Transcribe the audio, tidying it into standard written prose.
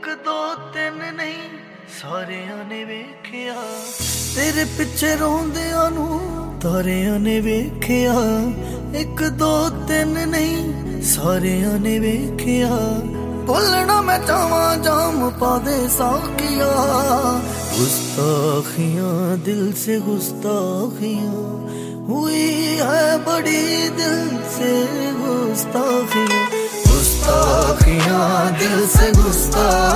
दो तीन नहीं सारियां ने वेखिया तेरे पिछे रोंदियां नू तारियां ने वेखिया एक दो तीन नहीं सारियां ने वेखिया बोलना मैं चावा जाम पा दे साकिया गुस्ताखियां दिल से गुस्ताखियां हुई है बड़ी दिल से गुस्ताखियां गुस्ताखियां दिल से गुस्ताखियां